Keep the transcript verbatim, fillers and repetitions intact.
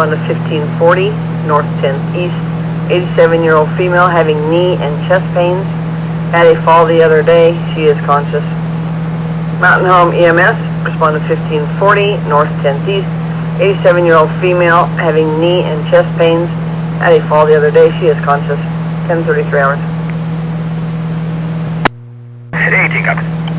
respond to fifteen forty, north tenth east. eighty-seven-year-old female having knee and chest pains. Had a fall the other day. She is conscious. Mountain Home E M S, respond to fifteen forty, north tenth east. eighty-seven-year-old female having knee and chest pains. Had a fall the other day. She is conscious. ten thirty-three hours. Today, take up.